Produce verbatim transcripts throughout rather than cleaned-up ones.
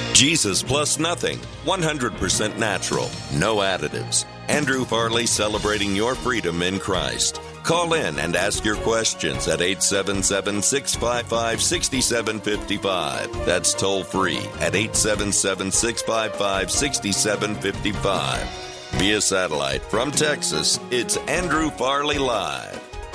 Jesus plus nothing, one hundred percent natural, no additives. Andrew Farley celebrating your freedom in Christ. Call in and ask your questions at eight seven seven, six five five, six seven five five. That's toll free at eight seven seven, six five five, six seven five five. Via satellite from Texas, it's Andrew Farley Live.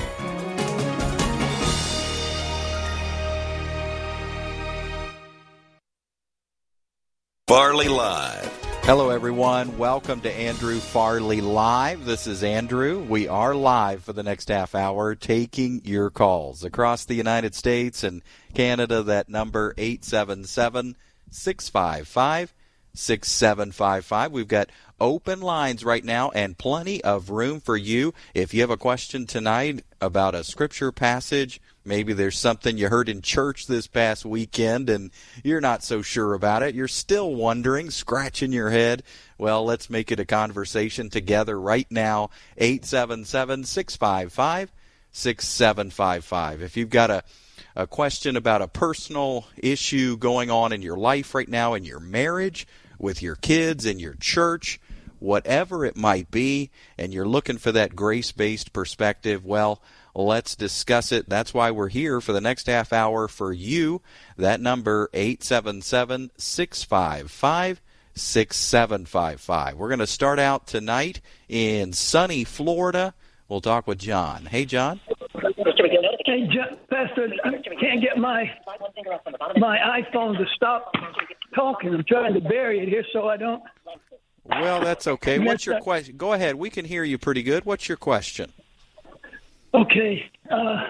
Farley Live. Hello, everyone. Welcome to Andrew Farley Live. This is Andrew. We are live for the next half hour taking your calls across the United States and Canada. That number, eight seven seven, six five five, six seven five five. We've got open lines right now and plenty of room for you. If you have a question tonight about a scripture passage, maybe there's something you heard in church this past weekend and you're not so sure about it. You're still wondering, scratching your head. Well, let's make it a conversation together right now. eight seven seven, six five five, six seven five five. If you've got a, a question about a personal issue going on in your life right now, in your marriage, with your kids, in your church, whatever it might be, and you're looking for that grace-based perspective, well, let's discuss it. That's why we're here for the next half hour for you. That number, eight seven seven, six five five, six seven five five. We're going to start out tonight in sunny Florida. We'll talk with John. Hey, John. Hey, John, Pastor, I can't get my my iPhone to stop talking. I'm trying to bury it here so I don't. Well, that's okay. What's your question? Go ahead. We can hear you pretty good. What's your question? Okay. Uh,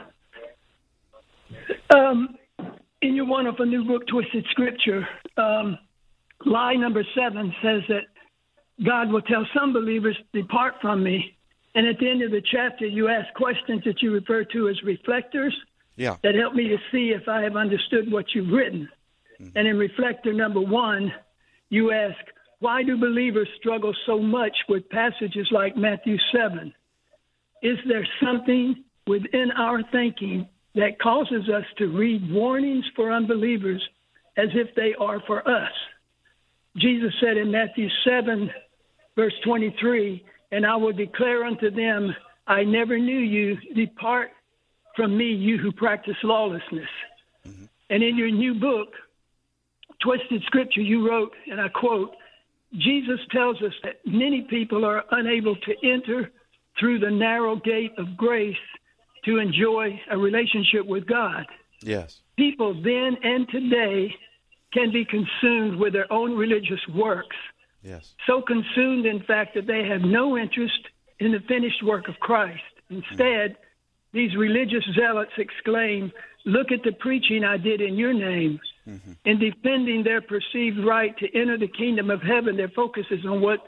um, in your wonderful new book, Twisted Scripture, um, lie number seven says that God will tell some believers, depart from me. And at the end of the chapter, you ask questions that you refer to as reflectors yeah. that help me to see if I have understood what you've written. Mm-hmm. And in reflector number one, you ask, why do believers struggle so much with passages like Matthew seven? Is there something within our thinking that causes us to read warnings for unbelievers as if they are for us? Jesus said in Matthew seven, verse twenty-three, and I will declare unto them, I never knew you. Depart from me, you who practice lawlessness. Mm-hmm. And in your new book, Twisted Scripture, you wrote, and I quote, Jesus tells us that many people are unable to enter through the narrow gate of grace to enjoy a relationship with God. Yes. People then and today can be consumed with their own religious works. Yes. So consumed, in fact, that they have no interest in the finished work of Christ. Instead, mm-hmm. these religious zealots exclaim, look at the preaching I did in your name. Mm-hmm. In defending their perceived right to enter the kingdom of heaven, their focus is on what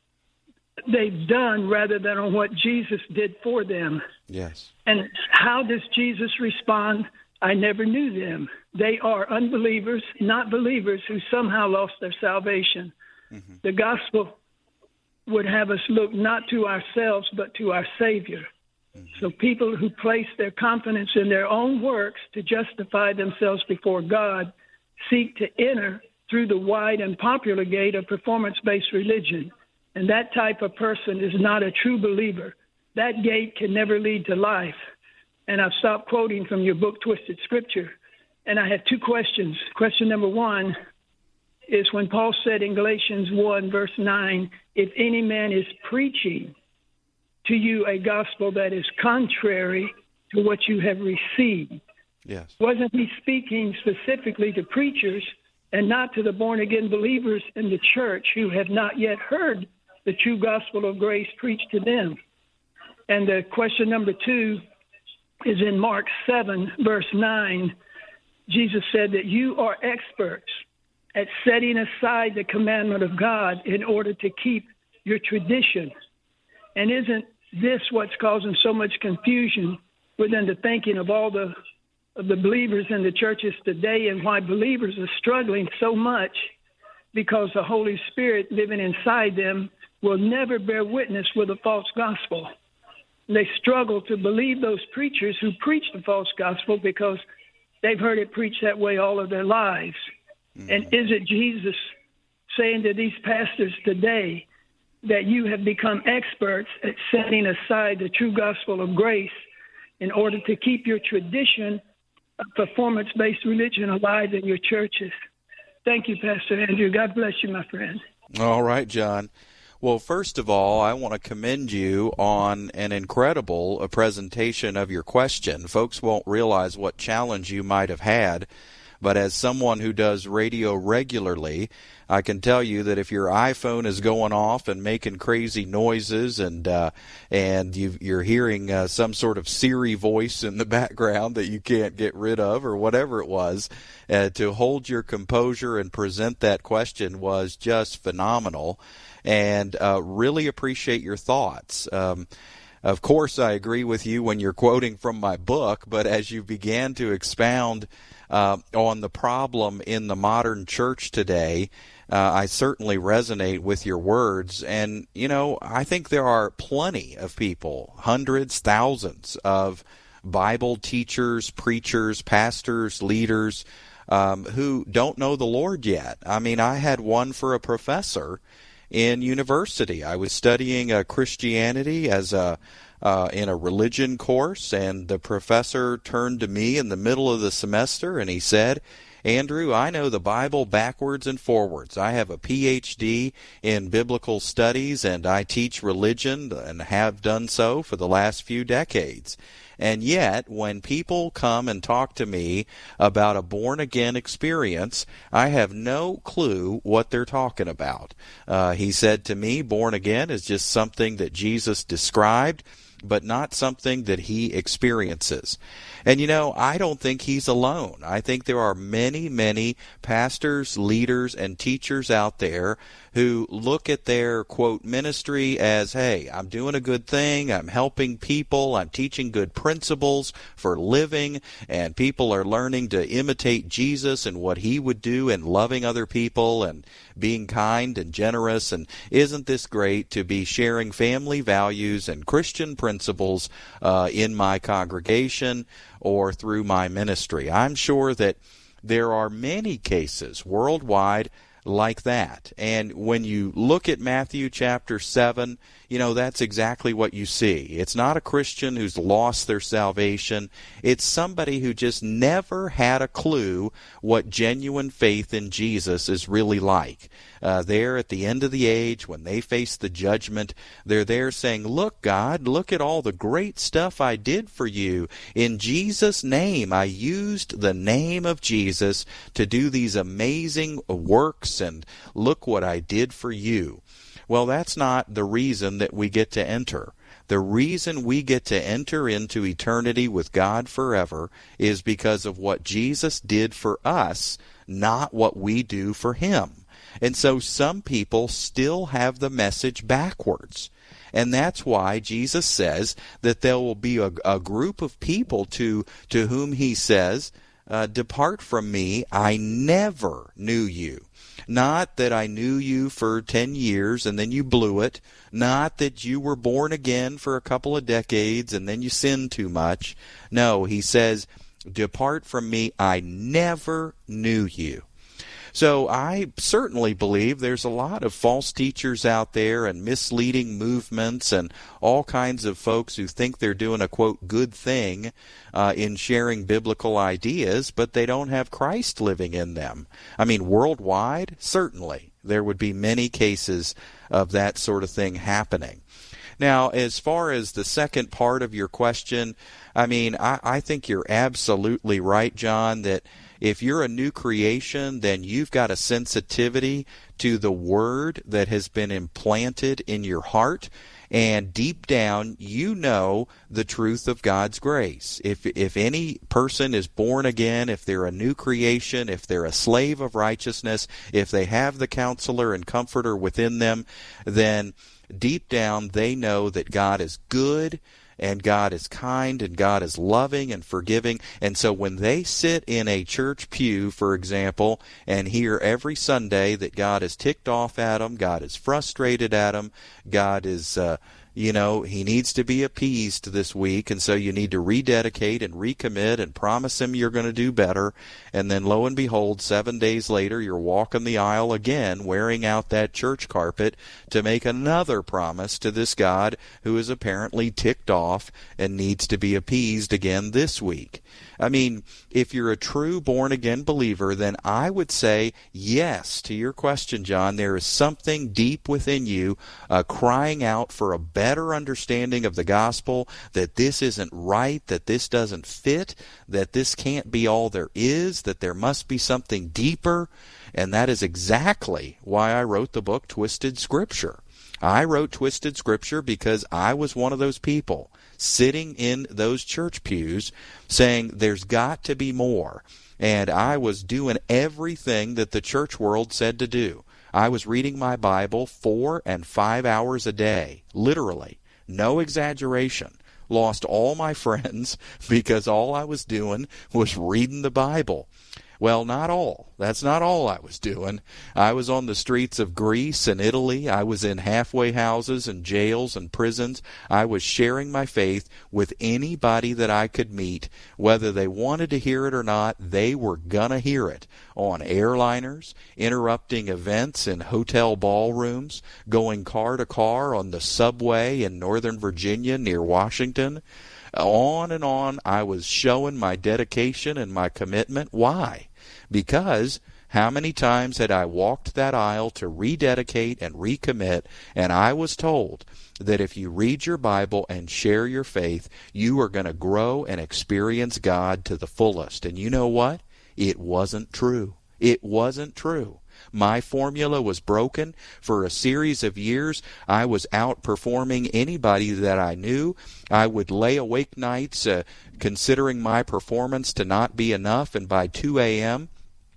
they've done rather than on what Jesus did for them. Yes. And how does Jesus respond? I never knew them. They are unbelievers, not believers, who somehow lost their salvation. Mm-hmm. The gospel would have us look not to ourselves, but to our Savior. Mm-hmm. So people who place their confidence in their own works to justify themselves before God seek to enter through the wide and popular gate of performance-based religion. And that type of person is not a true believer. That gate can never lead to life. And I've stopped quoting from your book, Twisted Scripture. And I have two questions. Question number one is when Paul said in Galatians one, verse nine, if any man is preaching to you a gospel that is contrary to what you have received. Yes. Wasn't he speaking specifically to preachers and not to the born-again believers in the church who have not yet heard the true gospel of grace preached to them? And the question number two is in Mark seven, verse nine. Jesus said that you are experts at setting aside the commandment of God in order to keep your tradition. And isn't this what's causing so much confusion within the thinking of all the of the believers in the churches today, and why believers are struggling so much? Because the Holy Spirit living inside them will never bear witness with a false gospel. They struggle to believe those preachers who preach the false gospel because they've heard it preached that way all of their lives. Mm-hmm. And is it Jesus saying to these pastors today that you have become experts at setting aside the true gospel of grace in order to keep your tradition of performance-based religion alive in your churches? Thank you, Pastor Andrew. God bless you, my friend. All right, John. Well, first of all, I want to commend you on an incredible presentation of your question. Folks won't realize what challenge you might have had, but as someone who does radio regularly, I can tell you that if your iPhone is going off and making crazy noises and uh, and you, you're hearing uh, some sort of Siri voice in the background that you can't get rid of or whatever it was, uh, to hold your composure and present that question was just phenomenal. And uh, really appreciate your thoughts. Um, of course, I agree with you when you're quoting from my book, but as you began to expound uh, on the problem in the modern church today, uh, I certainly resonate with your words. And, you know, I think there are plenty of people, hundreds, thousands of Bible teachers, preachers, pastors, leaders, um, who don't know the Lord yet. I mean, I had one for a professor in university. I was studying uh, Christianity as a uh, in a religion course, and the professor turned to me in the middle of the semester and he said, "Andrew, I know the Bible backwards and forwards. I have a P H D in biblical studies and I teach religion and have done so for the last few decades. And yet, when people come and talk to me about a born-again experience, I have no clue what they're talking about." Uh, he said to me, born-again is just something that Jesus described, but not something that he experiences. And, you know, I don't think he's alone. I think there are many, many pastors, leaders, and teachers out there who look at their, quote, ministry as, hey, I'm doing a good thing, I'm helping people, I'm teaching good principles for living, and people are learning to imitate Jesus and what he would do in loving other people and being kind and generous. And isn't this great to be sharing family values and Christian principles uh, in my congregation or through my ministry? I'm sure that there are many cases worldwide like that. And when you look at Matthew chapter seven, you know, that's exactly what you see. It's not a Christian who's lost their salvation. It's somebody who just never had a clue what genuine faith in Jesus is really like. Uh, there at the end of the age, when they face the judgment, they're there saying, "Look, God, look at all the great stuff I did for you. In Jesus' name, I used the name of Jesus to do these amazing works, and look what I did for you." Well, that's not the reason that we get to enter. The reason we get to enter into eternity with God forever is because of what Jesus did for us, not what we do for him. And so some people still have the message backwards. And that's why Jesus says that there will be a, a group of people to, to whom he says, uh, "Depart from me, I never knew you." Not that I knew you for ten years and then you blew it. Not that you were born again for a couple of decades and then you sinned too much. No, he says, "Depart from me, I never knew you." So I certainly believe there's a lot of false teachers out there and misleading movements and all kinds of folks who think they're doing a, quote, good thing uh, in sharing biblical ideas, but they don't have Christ living in them. I mean, worldwide, certainly there would be many cases of that sort of thing happening. Now, as far as the second part of your question, I mean, I, I think you're absolutely right, John, that if you're a new creation, then you've got a sensitivity to the word that has been implanted in your heart. And deep down, you know the truth of God's grace. If if any person is born again, if they're a new creation, if they're a slave of righteousness, if they have the counselor and comforter within them, then deep down they know that God is good, and God is kind, and God is loving and forgiving. And so when they sit in a church pew, for example, and hear every Sunday that God is ticked off at them, God is frustrated at them, God is, uh, you know, he needs to be appeased this week, and so you need to rededicate and recommit and promise him you're going to do better. And then lo and behold, seven days later, you're walking the aisle again, wearing out that church carpet to make another promise to this God who is apparently ticked off and needs to be appeased again this week. I mean, if you're a true born-again believer, then I would say yes to your question, John. There is something deep within you uh, crying out for a better understanding of the gospel, that this isn't right, that this doesn't fit, that this can't be all there is, that there must be something deeper. And that is exactly why I wrote the book Twisted Scripture. I wrote Twisted Scripture because I was one of those people sitting in those church pews saying there's got to be more. And I was doing everything that the church world said to do. I was reading my Bible four and five hours a day, literally, no exaggeration. Lost all my friends because all I was doing was reading the Bible. Well, not all. That's not all I was doing. I was on the streets of Greece and Italy. I was in halfway houses and jails and prisons. I was sharing my faith with anybody that I could meet. Whether they wanted to hear it or not, they were gonna hear it. On airliners, interrupting events in hotel ballrooms, going car to car on the subway in Northern Virginia near Washington. On and on, I was showing my dedication and my commitment. Why? Because how many times had I walked that aisle to rededicate and recommit, and I was told that if you read your Bible and share your faith, you are going to grow and experience God to the fullest. And you know what? It wasn't true. It wasn't true. My formula was broken. For a series of years, I was outperforming anybody that I knew. I would lay awake nights uh, considering my performance to not be enough, and by two a.m.,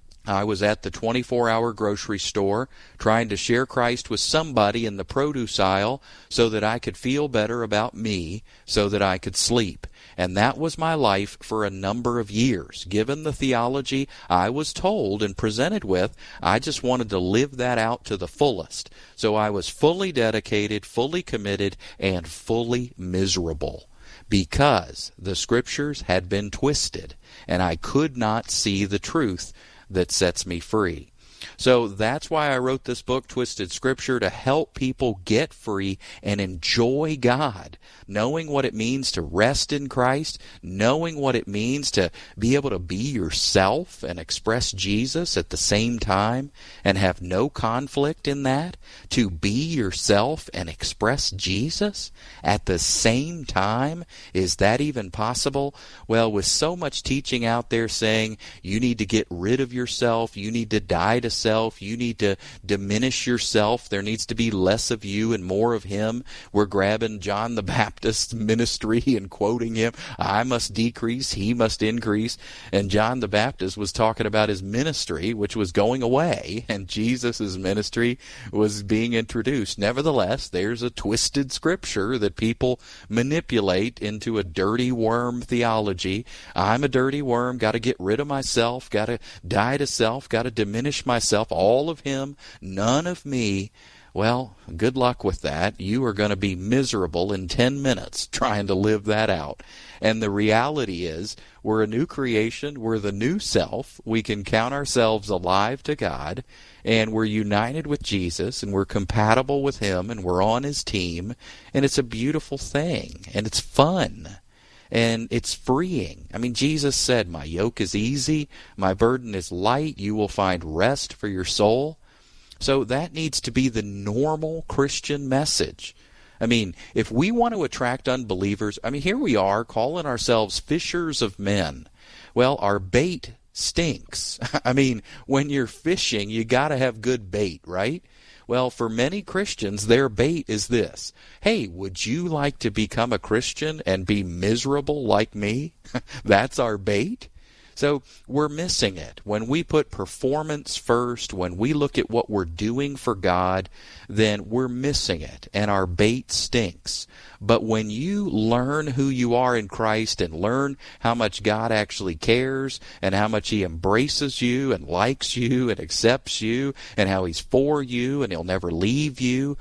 I was at the twenty-four hour grocery store trying to share Christ with somebody in the produce aisle so that I could feel better about me, so that I could sleep. And that was my life for a number of years. Given the theology I was told and presented with, I just wanted to live that out to the fullest. So I was fully dedicated, fully committed, and fully miserable, because the Scriptures had been twisted, and I could not see the truth that sets me free. So that's why I wrote this book, Twisted Scripture, to help people get free and enjoy God, knowing what it means to rest in Christ, knowing what it means to be able to be yourself and express Jesus at the same time and have no conflict in that, to be yourself and express Jesus at the same time. Is that even possible? Well, with so much teaching out there saying you need to get rid of yourself, you need to die to self, you need to diminish yourself, there needs to be less of you and more of him. We're grabbing John the Baptist's ministry and quoting him, I must decrease, he must increase. And John the Baptist was talking about his ministry, which was going away, and Jesus' ministry was being introduced. Nevertheless, there's a twisted scripture that people manipulate into a dirty worm theology. I'm a dirty worm, got to get rid of myself, got to die to self, got to diminish myself, all of him, none of me. Well, good luck with that. You are going to be miserable in ten minutes trying to live that out. And the reality is, we're a new creation, we're the new self, we can count ourselves alive to God, and we're united with Jesus, and we're compatible with him, and we're on his team, and it's a beautiful thing, and it's fun. And it's freeing. I mean, Jesus said, my yoke is easy, my burden is light, you will find rest for your soul. So that needs to be the normal Christian message. I mean, if we want to attract unbelievers, I mean, here we are calling ourselves fishers of men. Well, our bait stinks. I mean, when you're fishing, you got to have good bait, right? Well, for many Christians, their bait is this. Hey, would you like to become a Christian and be miserable like me? That's our bait. So we're missing it. When we put performance first, when we look at what we're doing for God, then we're missing it, and our bait stinks. But when you learn who you are in Christ and learn how much God actually cares and how much he embraces you and likes you and accepts you and how he's for you and he'll never leave you,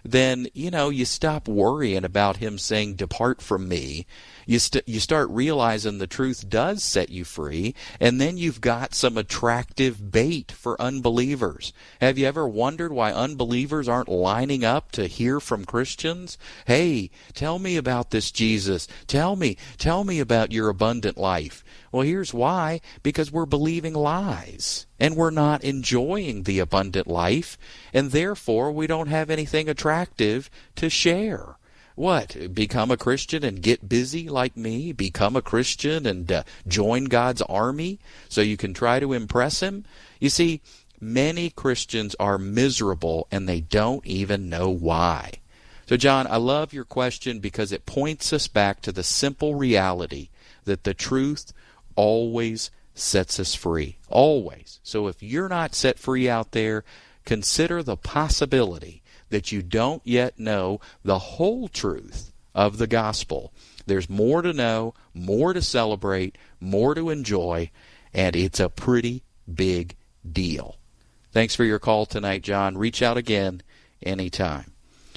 then, you know, you stop worrying about him saying, "Depart from me." You, st- you start realizing the truth does set you free, and then you've got some attractive bait for unbelievers. Have you ever wondered why unbelievers aren't lining up to hear from Christians? Hey, tell me about this Jesus. Tell me, tell me about your abundant life. Well, here's why. Because we're believing lies, and we're not enjoying the abundant life, and therefore we don't have anything attractive to share. What? Become a Christian and get busy like me? Become a Christian and uh, join God's army so you can try to impress him? You see, many Christians are miserable and they don't even know why. So, John, I love your question because it points us back to the simple reality that the truth always sets us free. Always. So if you're not set free out there, consider the possibility that you don't yet know the whole truth of the gospel. There's more to know, more to celebrate, more to enjoy, and it's a pretty big deal. Thanks for your call tonight, John. Reach out again anytime.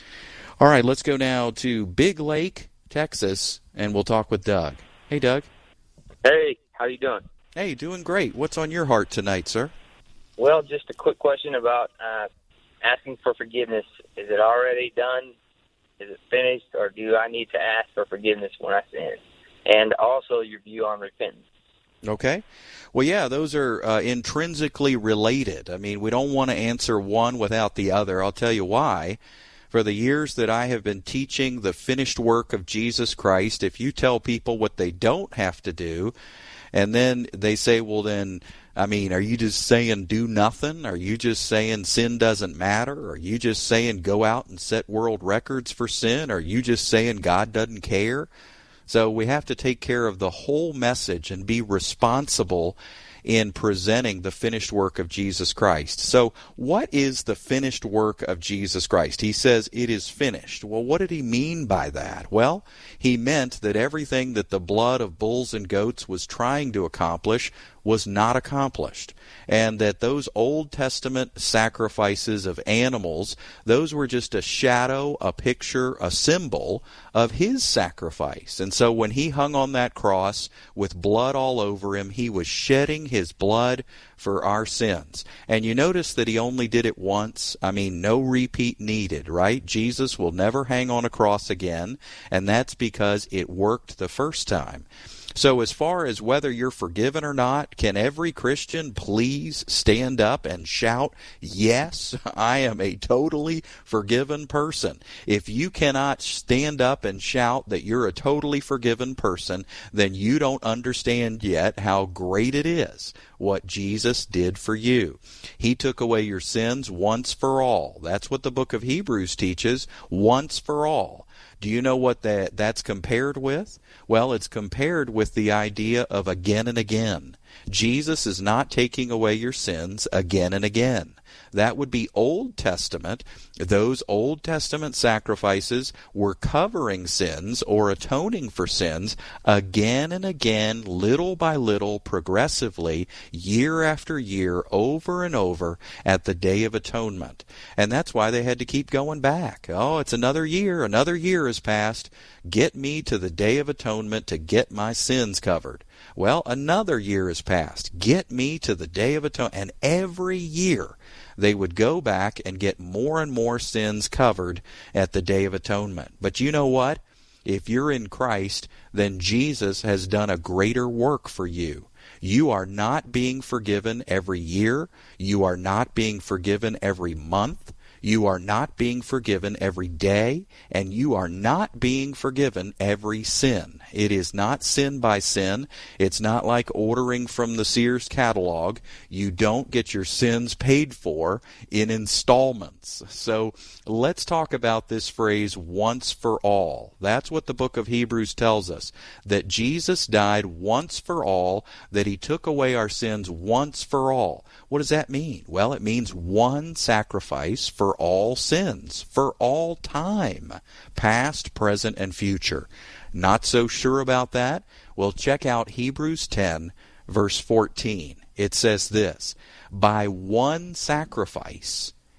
All right, let's go now to Big Lake, Texas, and we'll talk with Doug. Hey, Doug. Hey, how you doing? Hey, doing great. What's on your heart tonight, sir? Well, just a quick question about uh, asking for forgiveness. Is it already done? Is it finished? Or do I need to ask for forgiveness when I sin? And also your view on repentance. Okay. Well, yeah, those are uh, intrinsically related. I mean, we don't want to answer one without the other. I'll tell you why. For the years that I have been teaching the finished work of Jesus Christ, if you tell people what they don't have to do, and then they say, well, then, I mean, are you just saying do nothing? Are you just saying sin doesn't matter? Are you just saying go out and set world records for sin? Are you just saying God doesn't care? So we have to take care of the whole message and be responsible in presenting the finished work of Jesus Christ. So what is the finished work of Jesus Christ? He says it is finished. Well, what did he mean by that? Well, he meant that everything that the blood of bulls and goats was trying to accomplish was not accomplished, and that those Old Testament sacrifices of animals, those were just a shadow, a picture, a symbol of his sacrifice. And so when he hung on that cross with blood all over him, he was shedding his blood for our sins. And you notice that he only did it once. I mean, no repeat needed, right? Jesus will never hang on a cross again, and that's because it worked the first time. So as far as whether you're forgiven or not, can every Christian please stand up and shout, yes, I am a totally forgiven person? If you cannot stand up and shout that you're a totally forgiven person, then you don't understand yet how great it is what Jesus did for you. He took away your sins once for all. That's what the book of Hebrews teaches, once for all. Do you know what that, that's compared with? Well, it's compared with the idea of again and again. Jesus is not taking away your sins again and again. That would be Old Testament. Those Old Testament sacrifices were covering sins or atoning for sins again and again, little by little, progressively, year after year, over and over at the Day of Atonement. And that's why they had to keep going back. Oh, it's another year. Another year has passed. Get me to the Day of Atonement to get my sins covered. Well, another year has passed. Get me to the Day of Atonement. And every year they would go back and get more and more sins covered at the Day of Atonement. But you know what? If you're in Christ, then Jesus has done a greater work for you. You are not being forgiven every year. You are not being forgiven every month. You are not being forgiven every day, and you are not being forgiven every sin. It is not sin by sin. It's not like ordering from the Sears catalog. You don't get your sins paid for in installments. So let's talk about this phrase, once for all. That's what the book of Hebrews tells us, that Jesus died once for all, that he took away our sins once for all. What does that mean? Well, it means one sacrifice for all sins, for all time, past, present, and future. Not so sure about that? Well, check out Hebrews ten, verse fourteen. It says this, by one sacrifice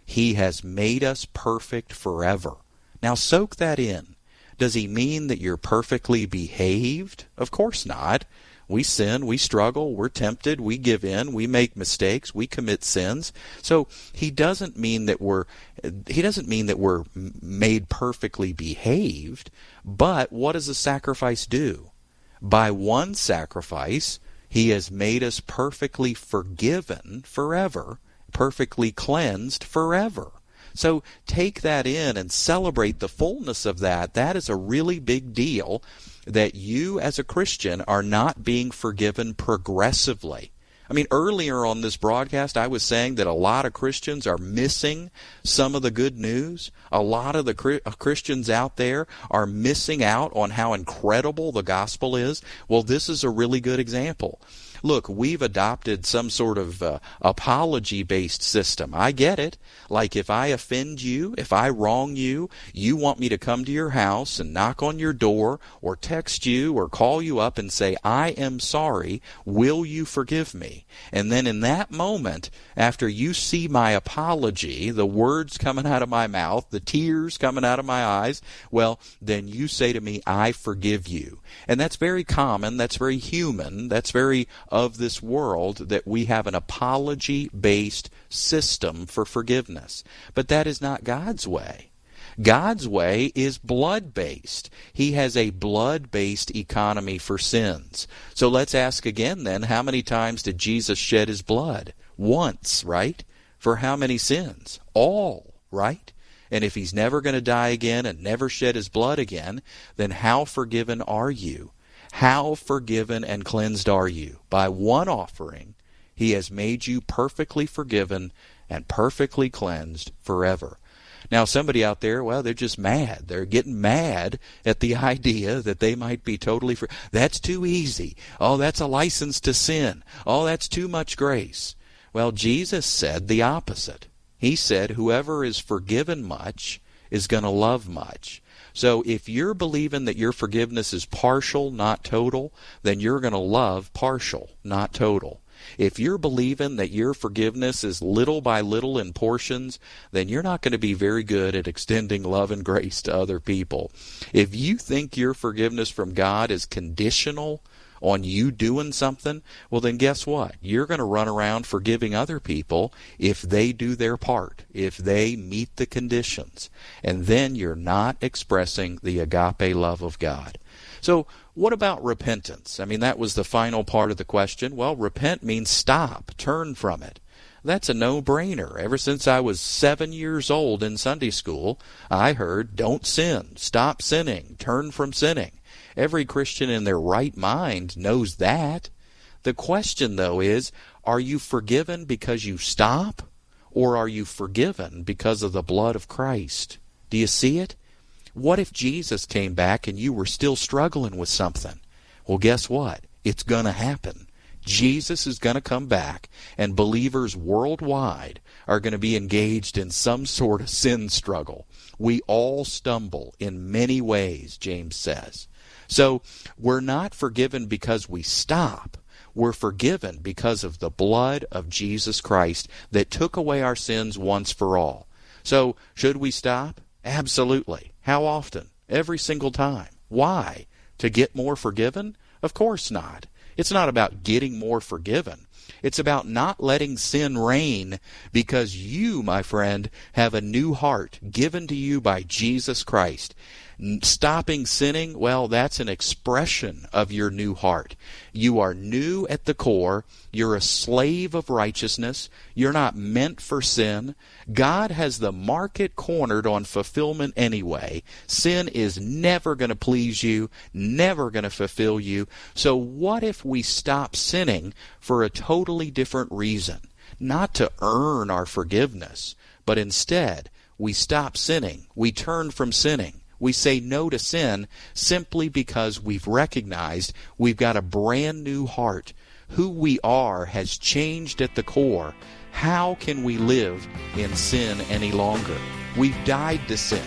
He has made us perfect forever. Now soak that in. Does he mean that you're perfectly behaved? Of course not. We sin, we struggle, we're tempted, we give in, we make mistakes, we commit sins. So he doesn't mean that we're he doesn't mean that we're made perfectly behaved, but what does a sacrifice do? By one sacrifice, he has made us perfectly forgiven forever, perfectly cleansed forever. So take that in and celebrate the fullness of that. That is a really big deal, that you as a Christian are not being forgiven progressively. I mean, earlier on this broadcast, I was saying that a lot of Christians are missing some of the good news. A lot of the Christians out there are missing out on how incredible the gospel is. Well, this is a really good example. Look, we've adopted some sort of uh, apology-based system. I get it. Like if I offend you, if I wrong you, you want me to come to your house and knock on your door or text you or call you up and say, I am sorry, will you forgive me? And then in that moment, after you see my apology, the words coming out of my mouth, the tears coming out of my eyes, well, then you say to me, I forgive you. And that's very common, that's very human, that's very of this world, that we have an apology-based system for forgiveness. But that is not God's way. God's way is blood-based. He has a blood-based economy for sins. So let's ask again then, how many times did Jesus shed his blood? Once, right? For how many sins? All, right? And if he's never going to die again and never shed his blood again, then how forgiven are you? How forgiven and cleansed are you? By one offering, he has made you perfectly forgiven and perfectly cleansed forever. Now, somebody out there, well, they're just mad. They're getting mad at the idea that they might be totally free. That's too easy. Oh, that's a license to sin. Oh, that's too much grace. Well, Jesus said the opposite. He said, whoever is forgiven much is going to love much. So if you're believing that your forgiveness is partial, not total, then you're going to love partial, not total. If you're believing that your forgiveness is little by little in portions, then you're not going to be very good at extending love and grace to other people. If you think your forgiveness from God is conditional on you doing something, well then guess what? You're going to run around forgiving other people if they do their part, if they meet the conditions. And then you're not expressing the agape love of God. So what about repentance? I mean, that was the final part of the question. Well, repent means stop, turn from it. That's a no-brainer. Ever since I was seven years old in Sunday school, I heard, don't sin, stop sinning, turn from sinning. Every Christian in their right mind knows that. The question, though, is, are you forgiven because you stop, or are you forgiven because of the blood of Christ? Do you see it? What if Jesus came back and you were still struggling with something? Well, guess what? It's going to happen. Jesus is going to come back, and believers worldwide are going to be engaged in some sort of sin struggle. We all stumble in many ways, James says. So we're not forgiven because we stop. We're forgiven because of the blood of Jesus Christ that took away our sins once for all. So should we stop? Absolutely. How often? Every single time. Why? To get more forgiven? Of course not. It's not about getting more forgiven. It's about not letting sin reign, because you, my friend, have a new heart given to you by Jesus Christ. Stopping sinning, well, that's an expression of your new heart. You are new at the core. You're a slave of righteousness. You're not meant for sin. God has the market cornered on fulfillment anyway. Sin is never going to please you, never going to fulfill you. So what if we stop sinning for a totally different reason? Not to earn our forgiveness, but instead we stop sinning. We turn from sinning. We say no to sin simply because we've recognized we've got a brand new heart. Who we are has changed at the core. How can we live in sin any longer? We've died to sin.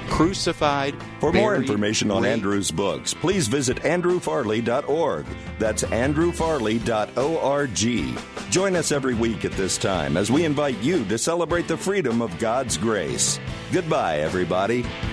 crucified. For more buried, information on raised. Andrew's books, please visit andrew farley dot org. That's andrew farley dot org. Join us every week at this time as we invite you to celebrate the freedom of God's grace. Goodbye, everybody.